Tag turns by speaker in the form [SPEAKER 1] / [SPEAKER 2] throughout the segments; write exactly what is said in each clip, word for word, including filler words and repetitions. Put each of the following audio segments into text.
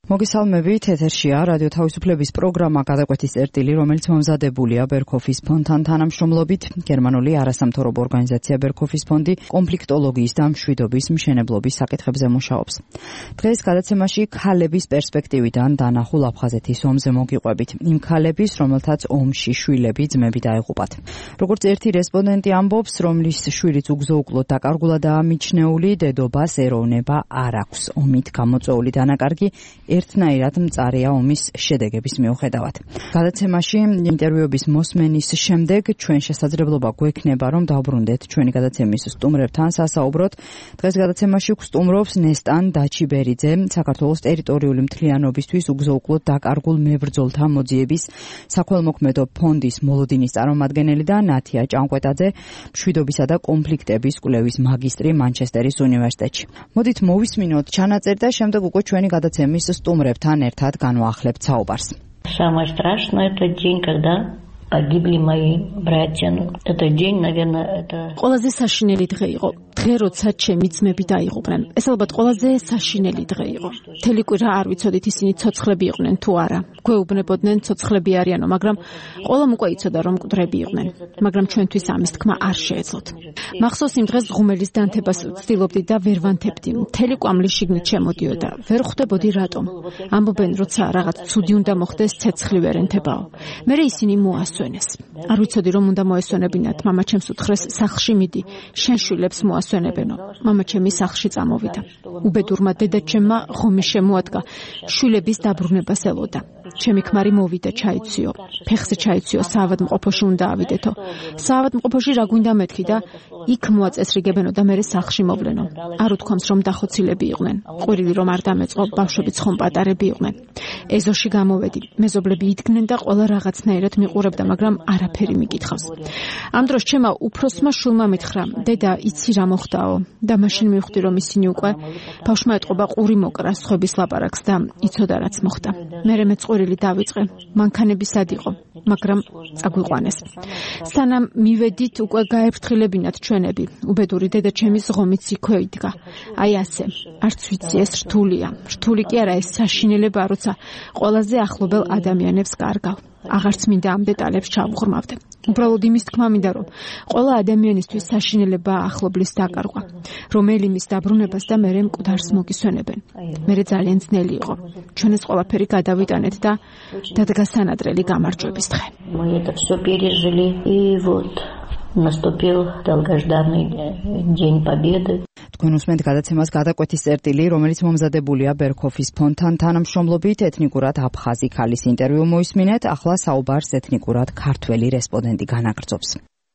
[SPEAKER 1] მოგესალმებით, ეთერშია რადიო თავისუფლების პროგრამა გადაკვეთის წერტილი, რომელიც მომზადებულია ბერქოფის ფონდთან თანამშრომლობით. გერმანული არასამთავრობო ორგანიზაცია ბერქოფის ფონდი კონფლიქტოლოგიის და მშვიდობის მშენებლობის საკითხებზე მუშაობს. დღეს გადაცემაში ქალების პერსპექტივიდან დანახულ აფხაზეთის ომზე მოგიყვებით. იმ ქალების, რომელთაც ომში შვილები, ძმები დაეღუპათ. როგორც ერთი რესპონდენტი ამბობს, რომლის შვილიც უგზო-უკლოდ დაკარგულადაა მიჩნეული, დედობას ეროვნება არ აქვს. ომით გამოწვეული დანაკარგი ერთნაირად მწარეა ომის შედეგების მიუხედავად. გადაცემაში ინტერვიუების მოსმენის შემდეგ ჩვენ შესაძლებლობა გვექნება, რომ დავბრუნდეთ ჩვენი გადაცემის სტუმრებთან სასაუბროთ. დღეს გადაცემაში გვსტუმრობს ნესტან დაჩიბერიძე, საქართველოს ტერიტორიული მთლიანობისთვის უგზო-უკლოდ დაკარგულ მებრძოლთა მოძიების საქველმოქმედო ფონდის მოლოდინის წარმომადგენელი და ნათია ჭანკვეტაძე, მშვიდობისა და კონფლიქტების კვლევის მაგისტრი მანჩესტერის უნივერსიტეტში. მოდით მოვისმინოთ ჩანაწერი და შემდეგ უკვე ჩვენი გადაცემის სტუმრებთან ერთად განვაახლებთ საუბარს.
[SPEAKER 2] Самое страшное тот день, когда погибли мои братья. Этот день, наверное, это
[SPEAKER 3] ყველაზე საშინელი დღე იყო. დღე, როცა ჩემი ძმები დაიღუპნენ. ეს ალბათ ყველაზე საშინელი დღე იყო. მთელი კვირა არ ვიცოდით ისინი ცოცხლები იყვნენ თუ არა. გვეუბნებოდნენ ცოცხლები არიანო, მაგრამ ყველამ უკვე იცოდა რომ მკვდრები იყვნენ. მაგრამ ჩვენთვის ამის თქმა არ შეეძლოთ. მახსოვს იმ დღეს ღუმელის დანთებას ვცდილობდი და ვერ ვანთებდი. მთელი კვამლი შიგნით შემოდიოდა. ვერ ხვდებოდი რატომ. ამბობენ, როცა რაღაც ცუდი უნდა მოხდეს, ცეცხლი ვერ ენთებაო. მერე ისინი მოასვენეს. არ ვიცოდი რომ უნდა მოესვენებინათ. მამა ჩემს უთხრეს, სახლში მიდი, შენ შვილებს მოასვენებენო. მამა ჩემი სახლში წამოვიდა. უბედურმა დედაჩემმა ღომი შემოადგა. შვილების დაბრუნებას ელოდა. ჩემი ქმარი მოვიდა ჩაიციო. ფეხზე ჩაიციო, საავადმყოფოში უნდა ავიდეთო. საავადმყოფოში რა გვინდა მეთქი და იქ მოაწესრიგებენო და მერე სახლში მოვლენო. არ უთქვამს რომ დახოცილები იყვნენ. ყვირილი რომ არ დამეწყო, ბავშვებიც ხომ პატარები იყვნენ. ეზოში გამოვედი. მეზობლები იდგნენ და ყველა რაღაცნაირად მიყურებდა, მაგრამ არაფერი მიკითხავს. ამ დროს ჩემმა უფროსმა შვილმა მითხრა, დედა, იცი რა მოხდაო? და მაშინ მივხვდი რომ ისინი უკვე ბავშვმა ეთყობა ყური მოკრა სხვების ლაპარაკს და იცოდა რაც მოხდა. მერე მეც ყვირილი დავიწყე. მანქანები სად იყო, მაგრამ წაგვიყვანეს. სანამ მივედით, უკვე გაეფრთხილებინათ ჩვენები. უბედური დედა ჩემის ღომიც იქვე იდგა. აი ასე. არც ვიცი ეს რთულია. რთული კი არა, ეს საშინელება, როცა ყველაზე ახლობელ ადამიანებს კარგავ. აღარც მინდა ამ დეტალებს ჩავღრმავდე. უბრალოდ იმის თქმა მინდა, რომ ყველა ადამიანისთვის საშინელება ახლობლის დაკარგვა, რომ ელიმის დაბრუნებას და მერე მკვდარს მოგისვენებენ. მერე ძალიან ძნელი იყო. ჩვენ ეს ყველაფერი გადავიტანეთ და დადგა სანადრელი გამარჯვების დღე.
[SPEAKER 2] Мы это все пережили, и вот наступил долгожданный день победы.
[SPEAKER 1] თქვენ უსმენთ გადაცემას გადაკვეთის წერტილი, რომელიც მომზადებულია ბერქოფის ფონდთან თანამშრომლობით. ეთნიკურად აფხაზი ქალის ინტერვიუ მოისმინეთ. ახლა საუბარს ეთნიკურად ქართველი რესპონდენტი განაგრძობს.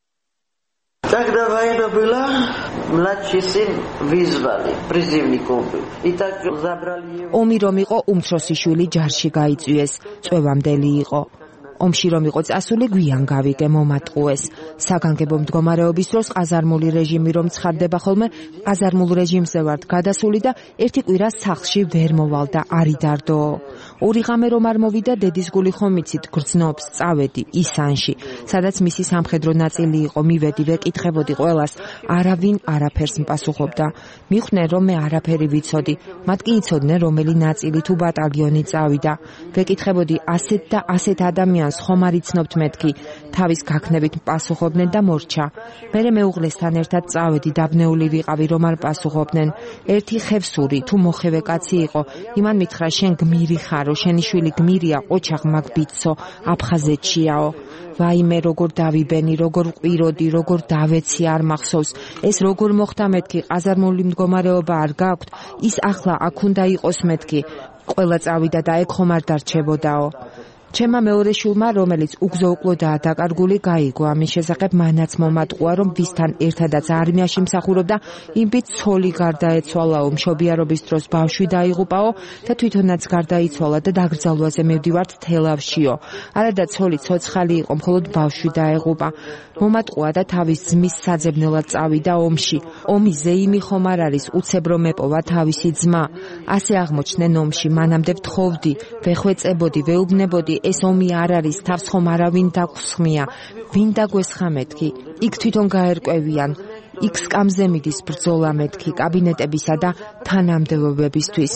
[SPEAKER 4] Когда война была, младший сын вызвали, призывников был. И так забрали его.
[SPEAKER 5] ომი რომ იყო, უმცროსი შვილი ჯარში გაიწვიეს, წვევამდელი იყო. ომში რომ იყო წასული, გვიან გავიგე, მომატყუეს. საგანგებო მდგომარეობის დროს ყაზარმული რეჟიმი რომ ცხადდება ხოლმე, ყაზარმულ რეჟიმზე ვართ გადასული და ერთი კვირა სახლში ვერ მოვალ და არიდარდო. ორი ღამე რომ არ მოვიდა, დედის გული ხომიცით გრძნობს, წავედი ისანში, სადაც მისი სამხედრო ნაწილი იყო, მივედი, ვეკითხებოდი ყველას, არავინ არაფერს მპასუხობდა. მიხვდნენ რომ მე არაფერი ვიცოდი, მათ კი იცოდნენ რომელი ნაწილი თუ ბატალიონი წავიდა. ვეკითხებოდი ასეთ და ასეთ ადამიანს ხომ არ იცნობთ მეთქი, თავის გაქნებით პასუხობდნენ და მორჩა. მერე მეუღლესთან ერთად წავედი, დაბნეული ვიყავი რომ არ პასუხობდნენ. ერთი ხევსური თუ მოხევე კაცი იყო, იმან მითხრა შენ გმირი ხარო, შენი შვილი გმირია, ყოჩაღ მაგბიცო, აფხაზეთშიაო. ვაიმე როგორ დავიბენი, როგორ ვყვიროდი, როგორ დავეცი არ მახსოვს. ეს როგორ მოხდა მეთქი, ყაზარმული მდგომარეობა არ გაქვთ, ის ახლა აქ უნდა იყოს მეთქი. ყველა წავიდა და ეგ ხომ არ დარჩებოდაო. ჩემმა მეორე შვილმა, რომელიც უგზო-უკლოდაა დაკარგული, გაიგო ამის შესახებ, მანაც მომატყუა, რომ ვისთან ერთადაც არმიაში მსახურობდა, იმით ცოლი გარდაეცვალაო, მშობიარობის დროს ბავშვი დაიღუპაო და თვითონაც გარდაიცვალა და დაკრძალვაზე მივდივართ თელავშიო. არადა ცოლი ცოცხალი იყო, მხოლოდ ბავშვი დაეღუპა. მომატყუა და თავის ძმის საძებნელად წავიდა ომში. ომი ზეიმი ხომ არ არის, უცებ რომ ეპოვა თავისი ძმა. ასე აღმოჩნდნენ ომში, მანამდე ვთხოვდი, ვეხვეწებოდი, ვეუბნებოდი, ეს ომი არ არის, თავს ხომ არავინ დაგხსხმია, ვინ დაგვესხა მეთქი, იქ თვითონ გაერკვევიან, იქ სკამზე მიდის ბრძოლა მეთქი, კაბინეტებისა და თანამდებობებისთვის.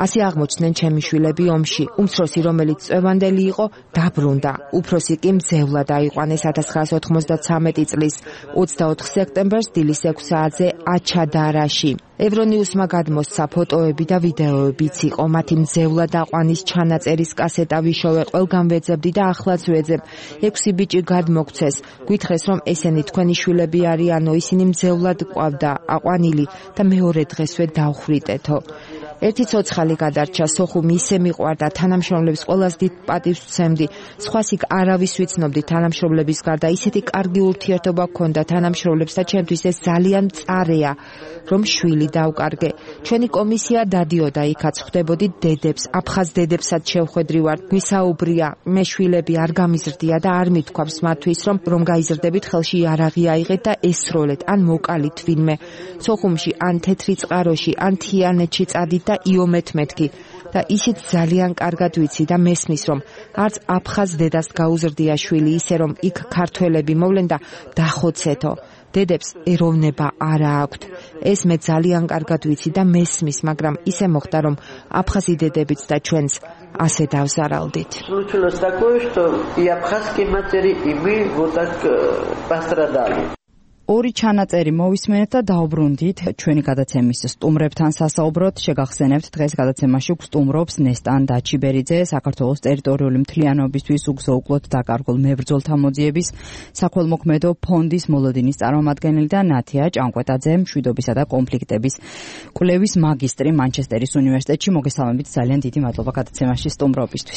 [SPEAKER 5] ასე აღმოჩნდნენ ჩემი შვილები ომში. უმცროსი, რომელიც წვევანდელი იყო, დაბრუნდა. უფროსი კი მძევლად აიყვანეს ათასცხრაასი ოცდამეცი წლის ოცდაოთხ სექტემბერს დილის ექვს საათზე აჩადარაში. ევრონიუსმა გადმოსცა ფოტოები და ვიდეოებიც იყო. მათი მძევლად აყვანის ჩანაწერის კასეტა ვიშოვე, ყველგან ვეძებდი და ახლაც ვეძებ. ექვსი ბიჭი გადმოგცეს. გითხრეს, რომ ესენი თქვენი შვილები არიანო, ისინი მძევლად ყვავდა, აყვანილი და მეორე დღესვე დავხრიტეთო. ერთი ცოცხალი გადარჩა, სოხუმი ისე მიყვარდა, თანამშრომლებს ყველას დიდ პატივს ვცემდი. სხვას იქ არავის ვიცნობდი, თანამშრომლების გარდა ისეთი კარგი ურთიერთობა გქონდა თანამშრომლებს და ჩემთვის ეს ძალიან მწარეა, რომ შვილი დავკარგე. ჩვენი კომისია დადიოდა იქაც, ხვდებოდი დედებს, აფხაზ დედებსაც შევხვედრი ვარ. გვისაუბრია, მე შვილები არ გამიზრდია და არ მithქვამს მათთვის, რომ რომ გაიზრდებით ხელში იარაღი აიღეთ და ესროლეთ, ან მოკალით ვინმე. სოხუმში, ან თეთრი წყაროში, ან თიანეთში წადით და იომეთ მეთქი. და ისიც ძალიან კარგად ვიცი და მესმის, რომ არც აფხაზ დედას გაუზრდია შვილი, ისე რომ იქ ქართველები მოვლენ და დახოცეთო. დედებს ეროვნება არა აქვთ. ეს მე ძალიან კარგად ვიცი და მესმის, მაგრამ ისე მოხდა, რომ აფხაზი დედებიც და ჩვენც ასე დავზარალდით.
[SPEAKER 4] Случилось такое, что и абхазские матери, и мы вот так пострадали.
[SPEAKER 1] ორი ჩანაწერი მოვისმენთ და დაუბრუნდით ჩვენი გადაცემის სტუმრებთან სასაუბროთ. შეგახსენებთ, დღეს გადაცემაში გსტუმრობს ნესტან დაჩიბერიძე, საქართველოს ტერიტორიული მთლიანობისთვის უგზო-უკლოდ დაკარგულ მებრძოლთა მოძიების საქველმოქმედო ფონდის მოლოდინის წარმომადგენელი და ნათია ჭანკვეტაძე, მშვიდობისა და კონფლიქტების კვლევის მაგისტრი მანჩესტერის უნივერსიტეტში. მოგესალმებით, ძალიან დიდი მადლობა გადაცემაში სტუმრობისთვის.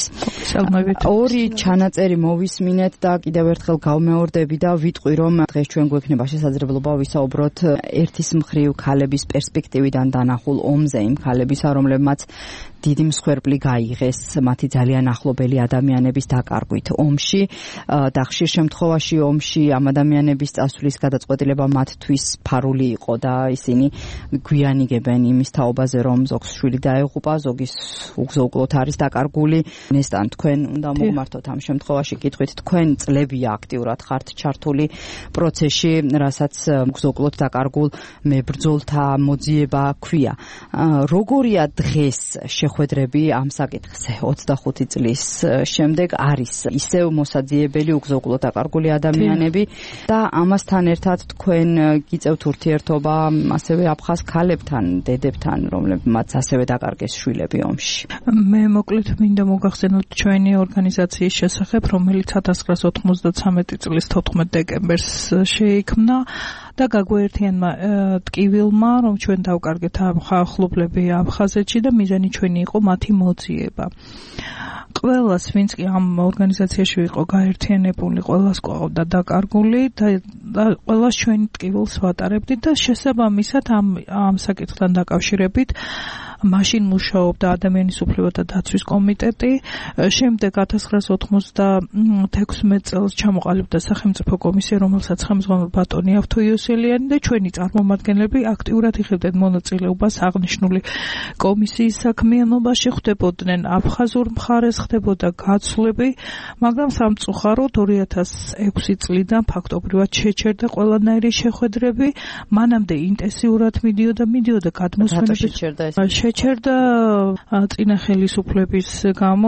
[SPEAKER 1] ორი ჩანაწერი მოვისმინეთ და კიდევ ერთხელ გავმეორდები და ვიტყვი, რომ დღეს ჩვენ გვექნება შესაძლებლობა ვისაუბროთ ერთის მხრივ ქალების პერსპექტივიდან დანახულ ომზე, იმ ქალებისა, რომლებმაც დიდი მსხვერპლი გაიღეს მათი ძალიან ახლობელი ადამიანების დაკარგვით ომში და ხშირ შემთხვევაში ომში ამ ადამიანების წასვლის გადაწყვეტილება მათთვის ფარული იყო და ისინი გვიანიგებენ იმის თაობაზე, რომ ზოგს შვილი დაეღუპა, ზოგის უგზო-უკლოდ არის დაკარგული. ნესტან, თქვენ უნდა მოგმართოთ ამ შემთხვევაში კითხვით, თქვენ წლებია აქტიურად ხართ ჩართული პროცესში, რასაც უგზო-უკლოდ დაკარგულ მებრძოლთა მოძიება ქვია. როგორია დღეს შეხვედრები ამ საკითხზე ოცდახუთი წლის შემდეგ? არის ისევ მოსაძიებელი უგზო-უკლოდ დაკარგული ადამიანები და ამასთან ერთად თქვენ გიწევთ ურთიერთობა ასევე აფხაზ ქალებთან, დედებთან, რომლებმაც ასევე დაკარგეს შვილები ომში.
[SPEAKER 6] მე მოკლედ მინდა მოგახსენოთ ჩვენი ორგანიზაციის შესახებ, რომელიც ათასცხრაასი ოთხმოცდათრამეტი წლის თოთხმეტ დეკემბერს შეიქმნა და გაგვაერთიანა ტკივილმა, რომ ჩვენ დავკარგეთ ახლობლები აფხაზეთში და მიზანი ჩვენი იყო მათი მოძიება. ყველას, ვინც კი ამ ორგანიზაციაში იყო გაერთიანებული, ყველას ყავდა დაკარგული და ყველას ჩვენი ტკივილს ვატარებდით და შესაბამისად ამ ამ საკითხთან დაკავშირებით მაშინ მუშაობდა ადამიანის უფლებათა დაცვის კომიტეტი. შემდეგ ათასცხრაასი ოთხმოცდათექვსმეტ წელს ჩამოყალიბდა სახელმწიფო კომისია, რომელსაც ხელმძღვანელი ბატონი ავთო იოსელიანი და ჩვენი წარმომადგენლები აქტიურად იღებდნენ მონაწილეობას აღნიშნული კომისიის საქმიანობაში, ხდებოდნენ აფხაზურ მხარეს, ხდებოდა გაცვლები, მაგრამ სამწუხაროდ ორი ათას ექვსი წლიდან ფაქტობრივად შეჩერდა ყველანაირი შეხვედრები. მანამდე ინტენსიურად მიდიოდა მიდიოდა გადმოსვენების შეჩერდა წინა ხელისუფლების გამო,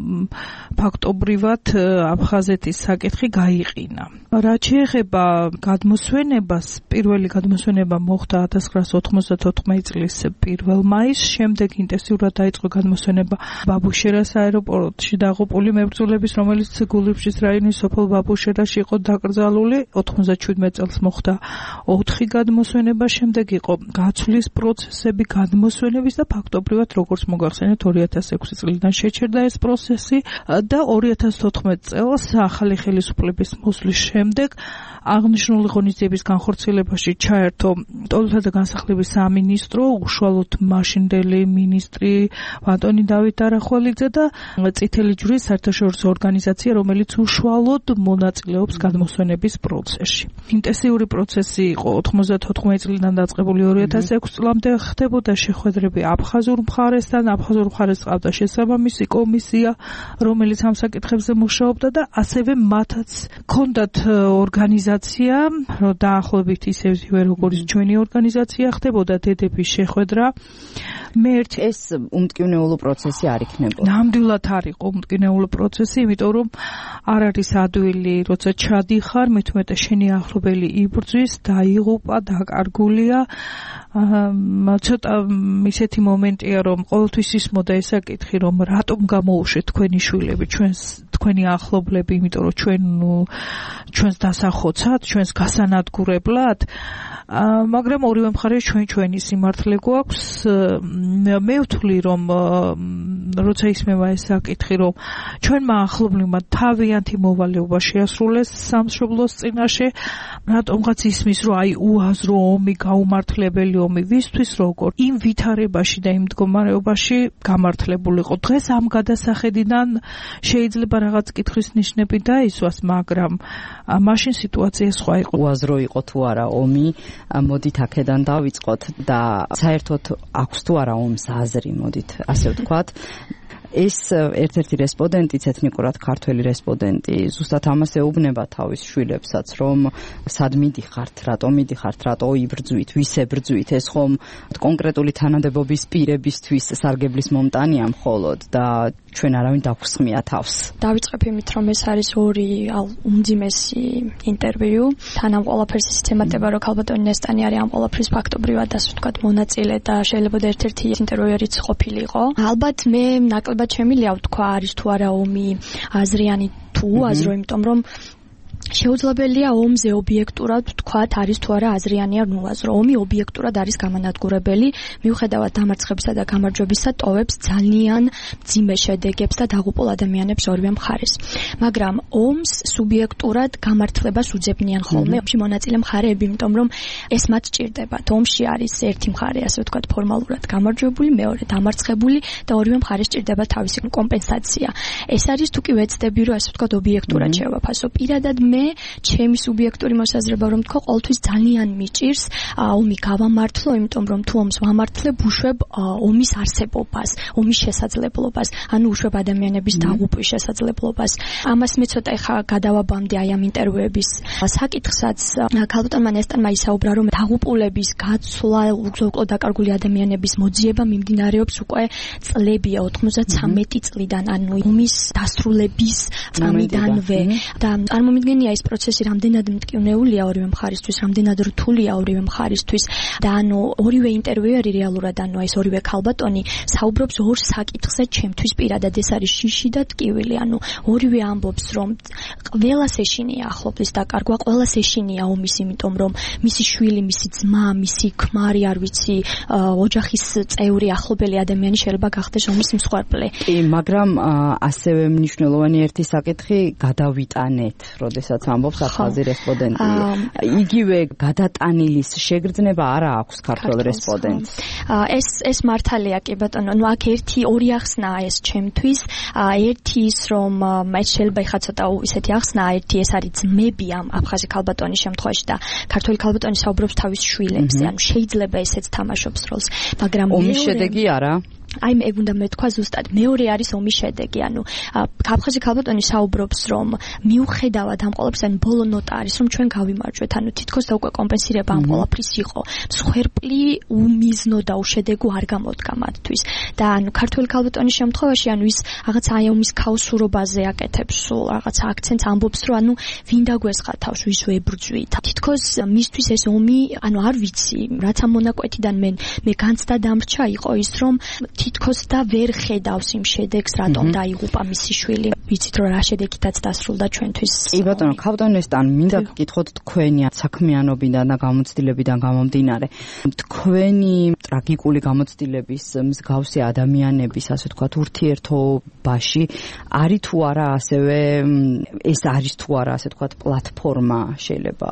[SPEAKER 6] ფაქტობრივად აფხაზეთის საკითხი გაიყინა. რაც შეეხება გადმოსვენებას, პირველი გადმოსვენება მოხდა ათასცხრაასი ოთხმოცდათოთხმეტი წლის პირველ მაისს, შემდეგ ინტენსიურად დაიწყო გადმოსვენება ბაბუშერას აეროპორტში დაღუპული მებრძოლების, რომელიც გულიფშის რაიონის სოფელ ბაბუშერაში იყო დაკრძალული. ოთხმოცდაშვიდმეტ წელს მოხდა ოთხი გადმოსვენება, შემდეგ იყო გაცვლის პროცესები, გადმოსვენების და ფაქტობრივად, როგორც მოგახსენეთ, ორი ათას ექვსი წლიდან შეჩერდა ეს პროცესი და ორი ათას თოთხმეტ წელს ახალი ხელისუფლების მოსვლის შემდეგ აღნიშნული ღონისძიების განხორციელებაში ჩაერთო ტოლთა და განსახლების სამინისტრო, უშუალოდ მაშინდელი მინისტრი ბატონი დავით არახველიძე და წითელი ჯვრის საერთაშორისო ორგანიზაცია, რომელიც უშუალოდ მონაწილეობს გადმოსვენების პროცესში. ინტენსიური პროცესი იყო ოთხმოცდათოთხმეტი წლიდან დაწყებული ორი ათას ექვსი წლამდე, ხდებოდა შეხვედრები აფხაზურ მხარესთან, აფხაზურ მხარეს ყავდა შესაბამისი კომისია, რომელიც ამ საკითხებზე მუშაობდა და ასევე მათაც ჰქონდათ ორგანიზაცია, რომ დაახლოებით ისევე როგორც ჩვენი ორგანიზაცია ხდებოდა დედების შეხვედრა. მე ერთ
[SPEAKER 1] ეს უმტკივნეულო პროცესი არ იქნებოდა.
[SPEAKER 6] ნამდვილად არ იყო უმტკივნეულო პროცესი, იმიტომ რომ არ არის ადვილი, როცა ჩადიხარ, მით უმეტეს შენი ახლობელი იბრძვის, დაიღუპა, დაკარგულია. ცოტა ისეთი მომენტია, რომ ყოველთვის ისმოდა ეს საკითხი, რომ რატომ გამოუშვეთ თქვენი შვილები, ჩვენს თქვენი ახლობლები, იმიტომ რომ ჩვენ ჩვენს დასახოცად, ჩვენს გასანადგურებლად. მაგრამ ორივე მხარეს ჩვენ ჩვენი სიმართლე გვაქვს. მე ვთვლი, რომ როცა ისმევა ეს საკითხი, რომ ჩვენმა ახლობლებმა თავიანთი მოვალეობა შეასრულეს სამშობლოს წინაშე, რატომღაც ისმის, რომ აი უაზრო ომი, გაუმართლებელი ომი ვისთვის როგორ იმ ვითარებაში და იმ მდგომარეობაში გამართლებულიყო. დღეს ამ გადასახედიდან შეიძლება რაღაც კითხვის ნიშნები დაისვას, მაგრამ მაშინ სიტუაცია სხვა იყო.
[SPEAKER 1] უაზრო იყო თუ არა ომი, მოდით აქედან დავიწყოთ და საერთოდ აქვს თუ არა ომს აზრი, მოდით ასე ვთქვათ. ეს ერთ-ერთი რესპონდენტი, ეთნიკურად ქართველი რესპონდენტი, ზუსტად ამას ეუბნება თავის შვილებსაც, რომ სად მიდიხართ, რატომ მიდიხართ, რატო იბრძვით, ვის ებრძვით, ეს ხომ კონკრეტული თანამდებობის პირებისთვის სარგებლის მომტანია მხოლოდ და ჩვენ არავინ დაგვსხმია თავს.
[SPEAKER 7] დავიწყებ იმით, რომ ეს არის ორი უმძიმესი ინტერვიუ. თან ამ ყველაფერს ისიც ემატება, რომ ქალბატონი ნესტანი არის ამ ყველაფრის ფაქტობრივად, ასე ვთქვათ, მონაწილე და შეიძლება ერთ-ერთი ინტერვიუერიც ყოფილიყო. ალბათ მე ნაკლებად შემიძლია ვთქვა, არის თუ არა ომი აზრიანი თუ აზრო, იმიტომ რომ შეუძლებელია ომზე ობიექტურად ვთქვათ, არის თუ არა აზრიანი ან უაზრო. ომი ობიექტურად არის გამანადგურებელი, მიუხედავად დამარცხებისა და გამარჯვებისა, ტოვებს ძალიან მძიმე შედეგებს და დაღუპულ ადამიანებს ორივე მხარეს. მაგრამ ომს სუბიექტურად გამართლებას უძებნიან ხოლმე ომში მონაწილე მხარეები, იმიტომ რომ ეს მათ სჭირდებათ. ომში არის ერთი მხარე, ასე ვთქვათ, ფორმალურად გამარჯვებული, მეორე დამარცხებული და ორივე მხარეს სჭირდება თავისი კომპენსაცია. ეს არის თუ კი ვეცდები, რომ ასე ვთქვათ, ობიექტურად შევაფასო. პირადად მე ჩემი სუბიექტური მოსაზრება რომ თქვა, ყოველთვის ძალიან მიჭირს ომი გავამართლო, იმიტომ რომ თუ ომს ვამართლებ, უშვებ ომის არსებობას, ომის შესაძლებლობას, ანუ უშვებ ადამიანების დაღუპვის შესაძლებლობას. ამას მე ცოტა ეხა გადავაბამდე აი ამ ინტერვიუების საკითხსაც. ქალბატონმა ნესტანმა ისაუბრა, რომ დაღუპულების გაცვლა, უგზო დაკარგული ადამიანების მოძიება მიმდინარეობს უკვე წლებია, ოთხმოცდათრამეტი წლიდან, ანუ ომის დასრულების წამიდანვე და წარმომიდგენია ის პროცესი რამდენად მტკივნეულია ორივე მხარისთვის, რამდენად რთულია ორივე მხარისთვის და ანუ ორივე ინტერვიუერი რეალურად, ანუ ეს ორივე ქალბატონი საუბრობს ორ საკითხზე ჩემთვის პირადად, ეს არის შიში და ტკივილი, ანუ ორივე ამბობს, რომ ყველას ეშინია ახლობლის დაკარგვა, ყველას ეშინია ომის, იმიტომ რომ მისი შვილი, მისი ძმა, მისი ქმარი, არ ვიცი, ოჯახის წევრი, ახლობელი ადამიანი შეიძლება გახდეს ომის მსხვერპლი.
[SPEAKER 1] კი, მაგრამ ასევე მნიშვნელოვანი ერთი საკითხი გადავიტანეთ, როდესაც ამბობს აფხაზი რესპონდენტი. იგივე გადატანილის შეგრძნება არა აქვს ქართველ რესპონდენტს.
[SPEAKER 7] ეს ეს მართალია, კი ბატონო. ნუ აქ ერთი ორი ახსნაა ეს ჩემთვის. ერთი ის, რომ ეს შეიძლება ეხა ცოტა ისეთი ახსნაა, ერთი ეს არის ძმები ამ აფხაზი ქალბატონის შემთხვევაში და ქართველი ქალბატონი საუბრობს თავის შვილებზე, ანუ შეიძლება ესეც თამაშობს როლს, მაგრამ
[SPEAKER 1] ომის შედეგი არა.
[SPEAKER 7] აი მე უნდა მეთქვა ზუსტად მეორე არის ომის შედეგი, ანუ აფხაზი ქალბატონი საუბრობს, რომ მიუხედავად ამ ყველაფრისა, ანუ ბოლო ნოტა არის, რომ ჩვენ გავიმარჯვეთ, ანუ თითქოს და უკვე კომპენსირება ამ ყველაფრის იყო. მსხვერპლი უმიზნო და უშედეგო არ გამოდგა მათთვის. და ანუ ქართველი ქალბატონის შემთხვევაში, ანუ ის რაღაც აი ომის ქაოსურობაზე აკეთებს სულ რაღაც აქცენტს, ამბობს, რომ ანუ ვინ დაგვესხა თავს, ვის ვებრძვით. თითქოს მისთვის ეს ომი, ანუ არ ვიცი, რაც ამ მონაკვეთიდან მე მე განცდა დამრჩა იყო ის, რომ თითქოს და ვერ ხედავს იმ შედეგს, რატომ დაიღუპა მისი შვილი. ვიცით რომ რა შედეგითაც დასრულდა ჩვენთვის.
[SPEAKER 1] კი ბატონო, ქავდონესტან მინდა გკითხოთ თქვენი საქმიანობიდან და გამოცდილებიდან გამომდინარე. თქვენი ტრაგიკული გამოცდილების მსგავსი ადამიანების, ასე ვთქვათ, ურთიერთობაში არის თუ არა ასევე ეს არის თუ არა, ასე ვთქვათ, პლატფორმა შეიძლება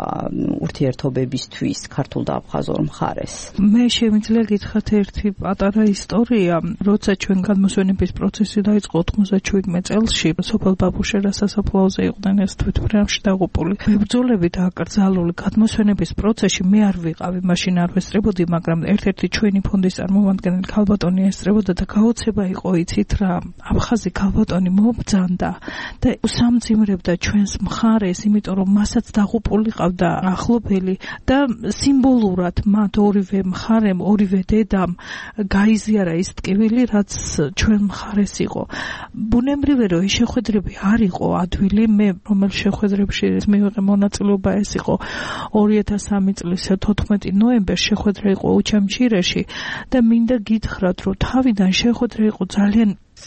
[SPEAKER 1] ურთიერთობებისთვის ქართულ და აფხაზურ მხარეს.
[SPEAKER 6] მე შემიძლია გითხრათ ერთი პატარა ისტორია. როცა ჩვენ გადმოსვენების პროცესი დაიწყო ოცდაშვიდმე წელს სოფელ ბაბუშერას სასაფლაოზე იყვნენ ეს თვითმფრინავში დაღუპული ბრძოლები და აკრძალული გადმოსვენების პროცესში მე არ ვიყავი, მაშინ არ ვესწრებოდი, მაგრამ ერთ-ერთი ჩვენი ფონდის წარმომადგენელი ქალბატონი ესწრებოდა და გაოცება იყო, იცით რა, აფხაზი ქალბატონი მობძანდა და უსამძიმრებდა ჩვენს მხარეს, იმიტომ რომ მასაც დაღუპული ყავდა ახლობელი და სიმბოლურად მათ ორივე მხარემ, ორივე დედამ გაიზიარა ის ტკივილი, რაც ჩვენ მხარეს იყო. ბუნებრივია, რომ ეს შეხვედრები არ იყო ადვილი, მე რომელ შეხვედრებში მივიღე მონაწილეობა, ეს იყო ორი ათას სამი წლის თოთხმეტი ნოემბერს შეხვედრა იყო უჩამჩირეში და მინდა გითხრათ, რომ თავიდან შეხვედრა იყო ძალიან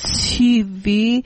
[SPEAKER 6] ცივი,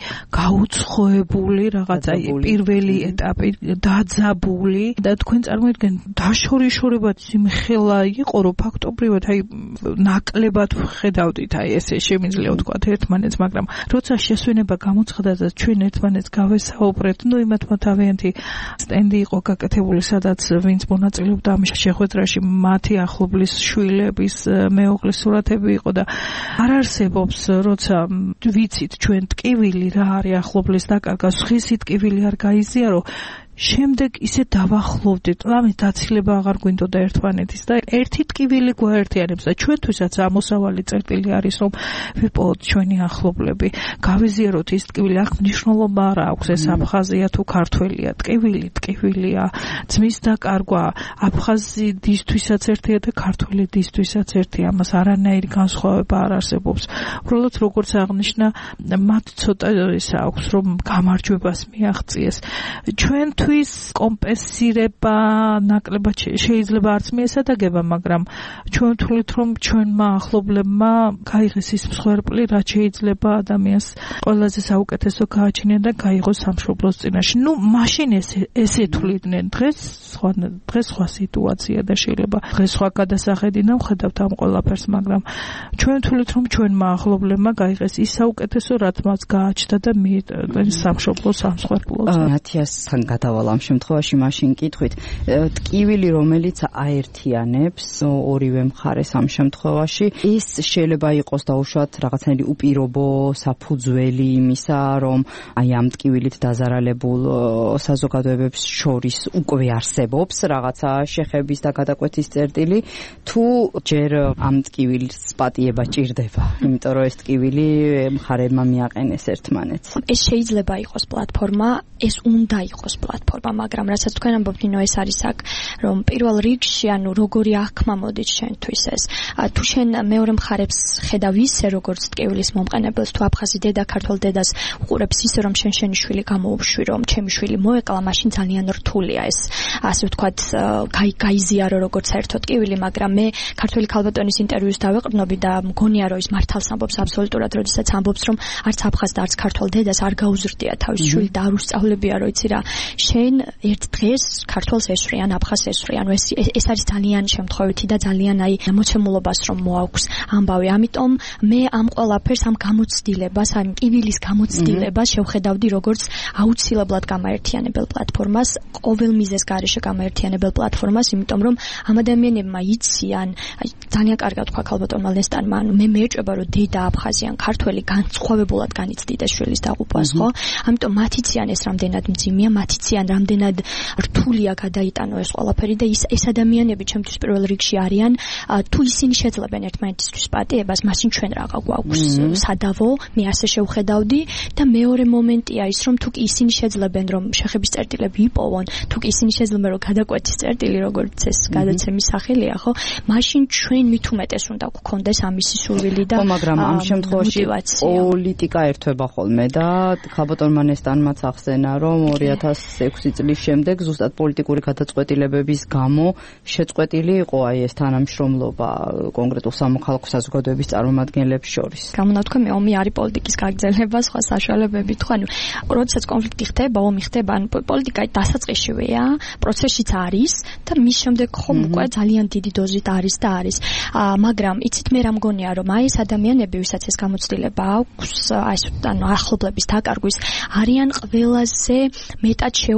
[SPEAKER 6] გაუცხოებული რაღაცა პირველი ეტაპი დაძაბული და თქვენ წარმოიდგენთ დაშორიშორებად სიმხელა იყო, რომ ფაქტობრივად აი ნაკლებად ხედავდით, აი ესე შემიძლია ვთქვათ ერთმანეთს, მაგრამ როცა შესვენება გამოცხადდა და ჩვენ ერთმანეთს გავესაუბრეთ, ნუ იმათმა თავიანთი სტენდი იყო გაკეთებული, სადაც ვინც მონაწილეობდა ამ შეხვედრაში, მათი ახლობლის შვილების მეუღლის სურათები იყო და არ არსებობს, როცა ვიცით ჩვენ ტკივილი რა არის ახლობლის დაკარგვა, სხვისი ტკივილი არ გაიზიარო, შემდეგ ისე დავახლოვდით, ლამის დაცილება აღარ გვინდოდა ერთმანეთის და ერთი ტკივილი გვაერთიანებს და ჩვენთვისაც ამოსავალი წერტილი არის, რომ ვიპოვოთ ჩვენი ახლობლები, გავიზიაროთ ის ტკივილი, აქ მნიშვნელობა არ აქვს ეს აფხაზია თუ ქართველია, ტკივილი ტკივილია, ძმის დაკარგვა აფხაზი დისთვისაც ერთია და ქართველი დისთვისაც ერთია, ამას არანაირი განსხვავება არ არსებობს. უბრალოდ როგორც აღნიშნა, მათ ცოტა ის აქვს, რომ გამარჯვებას მიაღწიეს. ჩვენთვის კომპენსირება ნაკლებად შეიძლება არც მიესადაგება, მაგრამ ჩვენ ვთვლით, რომ ჩვენმა ახლობლებმა გაიღეს ის მსხვერპლი, რაც შეიძლება ადამიანს ყველაზე საუკეთესო გააჩინია და გაიღოს სამშობლოს წინაშე. ნუ მაშინ ესე თვლიდნენ, დღეს სხვა დღეს სხვა სიტუაცია და შეიძლება დღეს სხვა გადასახედი ვხედავთ ამ ყველაფერს, მაგრამ ჩვენ ვთვლით, რომ ჩვენმა ახლობლებმა გაიღეს ის საუკეთესო, რაც მას გააჩნდა და მიიტანეს სამშობლოს სამსხვერპლოზე.
[SPEAKER 1] ათიასთან გადავალ ამ შემთხვევაში მაშინ კითხვით, ტკივილი რომელიც აერთიანებს ორივე მხარეს ამ შემთხვევაში, ის შეიძლება იყოს დაუშვათ რაღაცნაირი უპირობო საფუძველი იმისა, რომ აი ამ ტკივილით დაზარალებულ საზოგადოებებს შორის უკვე არსებობს რაღაცა შეხების და გადაკვეთის წერტილი, თუ ჯერ ამ ტკივილს პატიება ჭირდება, იმიტომ რომ ეს ტკივილი მხარეებმა მიაყენეს ერთმანეთს.
[SPEAKER 7] ეს შეიძლება იყოს პლატფორმა, ეს უნდა იყოს პლატფორმა, მაგრამ რასაც თქვენ ამბობთ, ნინო, ეს არის აქ, რომ პირველ რიგში, ანუ როგორი აღქმა მოდით შენთვის ეს. თუ შენ მეორე მხარებს ხედავ ისე, როგორც ტკივილის მომყენებელს, თუ აფხაზი დედა ქართველ დედას უყურებს ისე, რომ შენ შენი შვილი გამოუშვი, რომ ჩემი შვილი მოეკლა, მაშინ ძალიან რთულია ეს, ასე ვთქვათ, გაიზიარო როგორც საერთო ტკივილი, მაგრამ მე ქართველი ქალბატონის ინტერვიუს დავეყრდნობი და მგონია, რომ ის მართალს ამბობს აბსოლუტურად, როდესაც ამბობს, რომ არც აფხაზ და არც ქართველ დედას არ გაუზრდია თავის შვილი და არ უსწავლებია, რომ იცი რა, შენ ერთ დღეს ქართველს ესვრი ან აფხაზს ესვრი, ანუ ეს ეს არის ძალიან შემთხვევითი და ძალიან აი მოცემულობას რომ მოაქვს ამბავი. ამიტომ მე ამ ყველაფერს, ამ გამოცდილებას, ამ ტკივილის გამოცდილებას შევხედავდი როგორც აუცილებლად გამაერთიანებელ პლატფორმას, ყოველ მიზეს გარეშე გამაერთიანებელ პლატფორმას, იმიტომ რომ ამ ადამიანებმა იციან, აი ძალიან კარგად თქვა ქალბატონმა ლესტანმა, ანუ მე მეეჭვება, რომ დედა აფხაზიან ქართველი განსხვავებულად განიცდიდეს შვილის დაღუპვას, ხო? ამიტომ მათ იციან ეს რამდენად მძიმეა, მათ იციან რამდენად რთულია გადაიტანო ეს ყველაფერი და ის ეს ადამიანები ჩემთვის პირველ რიგში არიან, თუ ისინი შეძლებენ ერთმანეთისთვის პატიებას, მაშინ ჩვენ რაღა გვაქვს სადავო, მე ასე შევხედავდი და მეორე მომენტია ის, რომ თუ კი ისინი შეძლებენ, რომ შეხების წერტილები იპოვონ, თუ კი ისინი შეძლებენ, რომ გადაკვეთის წერტილი, როგორც ეს გადაცემის სახელია, ხო, მაშინ ჩვენ მით უმეტეს უნდა გქონდეს ამისი სურვილი და
[SPEAKER 1] მაგრამ ამ შემთხვევაში პოლიტიკა ერთვება ხოლმე და ქალბატონმა ნესტანმაც ახსენა, რომ ორი ათას ექვსი წლის შემდეგ ზუსტად პოლიტიკური გადაწყვეტილებების გამო შეწყვეტილი იყო აი ეს თანამშრომლობა კონკრეტულ სამოქალაქო საზოგადოების წარმომადგენლებს შორის.
[SPEAKER 7] გამონათქვამი ომი არის პოლიტიკის გაგრძელება, სხვა საშუალებები თუ ანუ როდესაც კონფლიქტი ხდება, ომი ხდება, ანუ პოლიტიკა დასაწყისშივეა, პროცესშიც არის და მის შემდეგ ხომ უკვე ძალიან დიდი დოზით არის და არის. მაგრამ იცით მე რა მგონია, რომ აი ეს ადამიანები, ვისაც ეს გამოცდილება აქვს, აი ეს ანუ ახლობლების დაკარგვის, არიან ყველაზე მეტად შეუ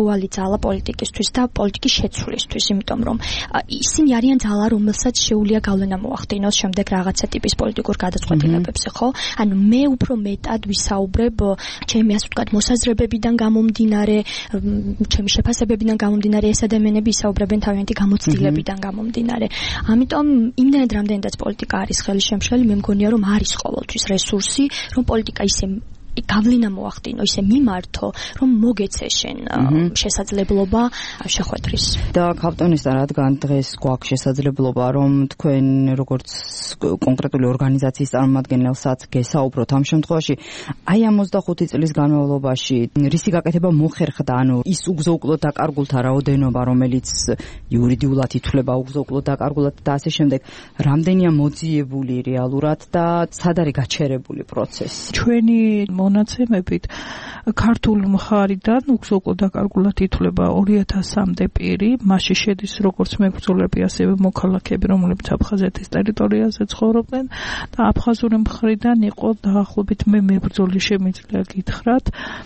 [SPEAKER 7] მნიშვნელოვანი ძალა პოლიტიკისთვის და პოლიტიკის შეცვლისთვის, იმიტომ რომ ისინი არიან ძალა, რომელსაც შეუძლია გავლენა მოახდინოს შემდეგ რაღაცა ტიპის პოლიტიკურ გადაწყვეტილებებზე, ხო? ანუ მე უფრო მეტად ვისაუბრებ ჩემი ასე ვთქვათ მოსაზრებებიდან გამომდინარე, ჩემი შეფასებებიდან გამომდინარე, ეს ადამიანები ისაუბრებენ თავიანთი გამოცდილებიდან გამომდინარე. ამიტომ იმდენად რამდენადაც პოლიტიკა არის ხელშემშლელი, მე მგონია რომ არის ყოველთვის რესურსი, რომ პოლიტიკა ისე გავლენა მოახდინო, ისე მიმართო, რომ მოგეცეშენ შესაძლებლობა შეხვედრის.
[SPEAKER 1] და ქავტონესთან, რადგან დღეს გვაქვს შესაძლებლობა, რომ თქვენ როგორც კონკრეტული ორგანიზაციის წარმომადგენელსაც გესაუბროთ ამ შემთხვევაში, აი ამ ოცდახუთი წლის განმავლობაში რისი გაკეთება მოხერხდა, ანუ ის უგზო-უკვლოდ დაკარგულთა რაოდენობა, რომელიც იურიდიულად ითვლება უგზო-უკვლოდ დაკარგულად და ასე შემდეგ, რამდენია მოძიებული რეალურად და სად არის გაჩერებული პროცესი?
[SPEAKER 6] ჩვენი მონაცემებით ქართულ მხარიდან უგზო-უკვლოდ დაკარგულად ითვლება ორი ათასამდე პირი, მასში შედის როგორც მებრძოლები, ასევე მოქალაქეები, რომლებიც აფხაზეთის ტერიტორიაზე ცხოვრობენ და აფხაზური მხრიდან იყო დაახლოებით მე მებრძოლი შემიძლია გითხრათ,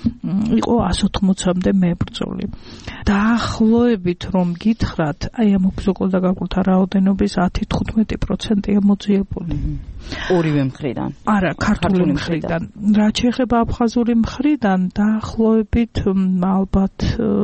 [SPEAKER 6] იყო ასი ოცდაათამდე მებრძოლი. დაახლოებით რომ გითხრათ, აი ამ უგზო-უკვლოდ დაკარგულთა რაოდენობის ათი თხუთმეტი პროცენტია მოძიებული.
[SPEAKER 1] ორივე მხრიდან.
[SPEAKER 6] არა, ქართული მხრიდან. რაც შეეხება აფხაზური მხრიდან, დაახლოებით ალბათ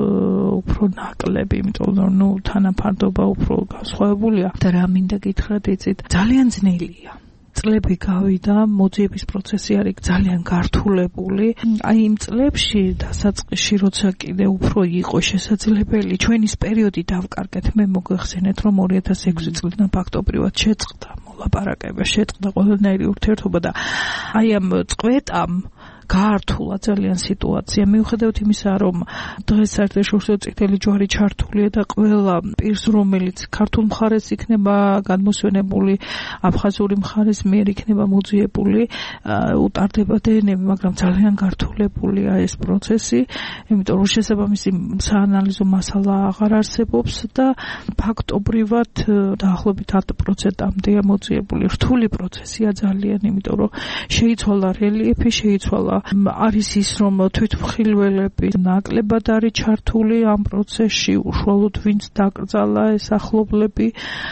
[SPEAKER 6] უფრო ნაკლები, იმიტომ რომ ნუ თანაფარდობა უფრო განსხვავებულია და რა მინდა გითხრათ, იცით, ძალიან ძნელია. წლები გავიდა, მოძიების პროცესი არის ძალიან გართულებული. აი იმ წლებში დასაწყისში, როცა კიდე უფრო იყო შესაძლებელი, ჩვენის პერიოდი დავკარგეთ, მე მოგეხსენეთ, რომ ორი ათას ექვსი წლიდან ფაქტობრივად შეწყდა მოლაპარაკება, შეწყდა ყველანაირი ურთიერთობა და აი ამ წყვეტამ გაართულა ძალიან სიტუაცია. მიუხედავად იმისა, რომ დღეს საერთაშორისო წითელი ჯვარი ჩართულია და ყველა პირს, რომელიც ქართულ მხარეს იქნება გადმოსვენებული, აფხაზური მხარეს მიერ იქნება მოძიებული, უტარდება დნმ, მაგრამ ძალიან გართულებულია ეს პროცესი, იმიტომ რომ შესაბამისი საანალიზო მასალა აღარ არსებობს და ფაქტობრივად დაახლოებით ათი პროცენტამდეა მოძიებული. რთული პროცესია ძალიან, იმიტომ რომ შეიცვალა რელიეფი, შეიცვალა არის ის, რომ თვითმხილველები ნაკლებად არის ჩართული ამ პროცესში, უშუალოდ ვინც დაკრძალა ეს ახლობლები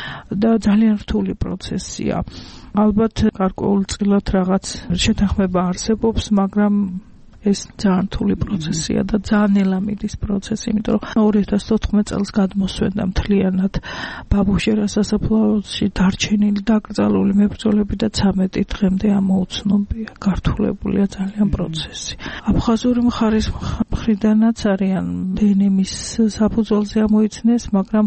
[SPEAKER 6] და ძალიან რთული პროცესია. ალბათ გარკვეულწილად რაღაც შეთანხმება არსებობს, მაგრამ ეს ძალიან რთული პროცესია და ძალიან ელამიდის პროცესი, იმიტომ რომ ორი ათას თოთხმეტ წელს გადმოსვენდა მთლიანად ბაბუჟერას სასაფლაოში დარჩენილი დაკრძალული მებრძოლები და ცამეტი დღემდე ამოუცნობია, გართულებულია ძალიან პროცესი. აფხაზური მხარის მხრიდანაც არიან დნმ-ის საფუძველზე ამოიცნეს, მაგრამ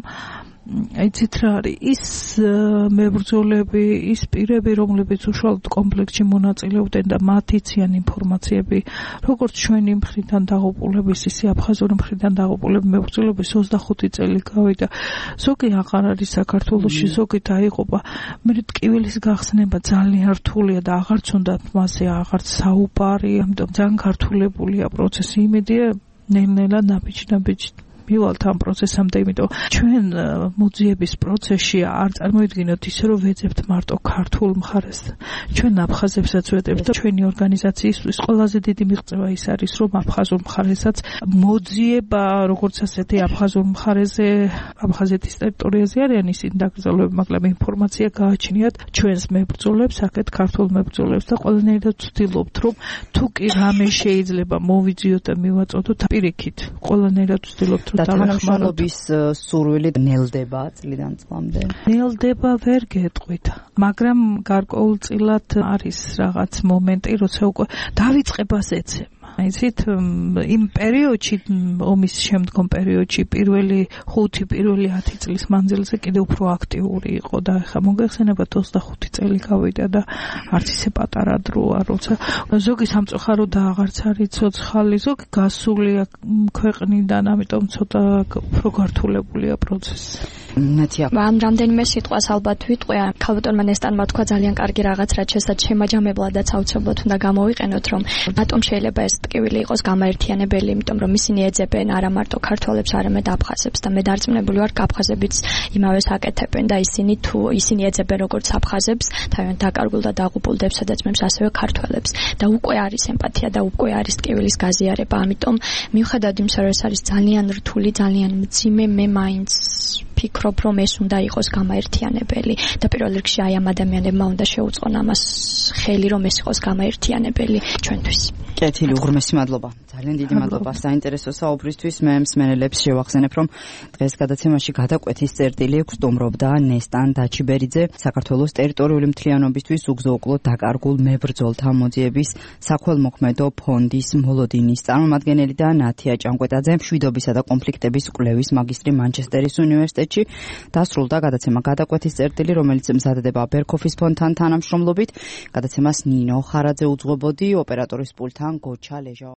[SPEAKER 6] იცით რა არის, ის მებრძოლები, ის პირები, რომლებიც უშუალოდ კომპლექსში მონაწილეობდნენ და მათ იციან ინფორმაციები, როგორც ჩვენი მხრიდან დაღუპულების, ისე აფხაზური მხრიდან დაღუპულების მებრძოლების ოცდახუთი წელი გავიდა. ზოგი აღარ არის საქართველოში, ზოგი დაიღუპა. მე ტკივილის გახსნება ძალიან რთულია და აღარც უნდა მასზე აღარც საუბარი, ამიტომ ძალიან გართულებულია პროცესი. იმედია ნელ-ნელა ნაბიჯ-ნაბიჯ მივალთ ამ პროცესამდე, იმიტომ ჩვენ მოძიების პროცესში არ წარმოიდგინოთ ისე, რომ ვეძებთ მარტო ქართულ მხარეს. ჩვენ აფხაზებსაც ვეძებთ და ჩვენი ორგანიზაციისთვის ყველაზე დიდი მიღწევა ის არის, რომ აფხაზურ მხარესაც მოძიება, როგორც ასეთი აფხაზურ მხარეზე, აფხაზეთის ტერიტორიაზე არიან ისინი დაკრძალულები, მაგრამ ინფორმაცია გააჩნიათ ჩვენს მებრძოლებს, აქეთ ქართულ მებრძოლებს და ყველანაირად ვცდილობთ, რომ თუ კი რამე შეიძლება მოვიძიოთ და მივაწოდოთ, პირიქით, ყველანაირად ვცდილობთ
[SPEAKER 1] და თანამშრომლობის სურვილი ნელდება წლიდან წლამდე.
[SPEAKER 6] ნელდება ვერ გეტყვით, მაგრამ გარკვეულწილად არის რაღაც მომენტი, როცა უკვე დავიწყებას ეცემა. იცით, იმ პერიოდში, ომის შემდგომ პერიოდში, პირველი ხუთი, პირველი ათი წლის მანძილზე კიდე უფრო აქტიური იყო და ახლა მოგეხსენებათ ოცდახუთი წელი გავიდა და არც ისე პატარა დროა, როცა ზოგი სამწუხარო და აღარც არის ცოცხალი, ზოგი გასულია ქვეყნიდან, ამიტომ ცოტა უფრო გართულებულია პროცესი.
[SPEAKER 1] ნათია.
[SPEAKER 7] ამ რამდენიმე სიტყვას ალბათ ვიტყვე, ქალბატონმა ნესტანმა თქვა ძალიან კარგი რაღაც, რაც შესაძლოა შემაჯამებლადაც აუცილებლად უნდა გამოვიყენოთ, რომ რატომ შეიძლება ეს ტკივილი იყოს გამაერთიანებელი, იმიტომ რომ ისინი ეძებენ არა მარტო ქართველებს, არამედ აფხაზებს და მე დარწმუნებული ვარ, აფხაზებიც იმავეს აკეთებენ და ისინი თუ ისინი ეძებენ როგორც აფხაზებს, თავიანთ დაკარგულ და დაღუპულ დებსადაცმებს, ასევე ქართველებს და უკვე არის ემპათია და უკვე არის ტკივილის გაზიარება, ამიტომ მიუხედავად იმისა, რომ ეს არის ძალიან რთული, ძალიან მძიმე, მე მაინც ფიქრობ, რომ ეს უნდა იყოს გამაერთიანებელი და პირველ რიგში აი ამ ადამიანებმა უნდა შეუწყონ ამას ხელი, რომ ეს იყოს გამაერთიანებელი ჩვენთვის.
[SPEAKER 1] კეთილი, უღრმესი მადლობა. ძალიან დიდი მადლობა საინტერესო საუბრისთვის. მე მსმენელებს შევახსენებ, რომ დღეს გადაცემაში გადაკვეთის წერტილი გვსტუმრობდა ნესტან დაჩიბერიძე, საქართველოს ტერიტორიული მთლიანობისთვის უგზო-უკლო დაკარგულ მებრძოლთა მოძიების საქველმოქმედო ფონდის მოლოდინის წარმომადგენელი და ნათია ჭანკვეტაძე, მშვიდობისა და კონფლიქტების კვლევის მაგისტრი მანჩესტერის უნივერსიტეტში. დასრულდა გადაცემა გადაკვეთის წერტილი, რომელიც მზადდება ბერქოფის ფონდთან თანამშრომლობით. გადაცემას ნინო ხარაძე უძღვებოდი, ოპერატორის პულტთან გოჩა ლეჟა.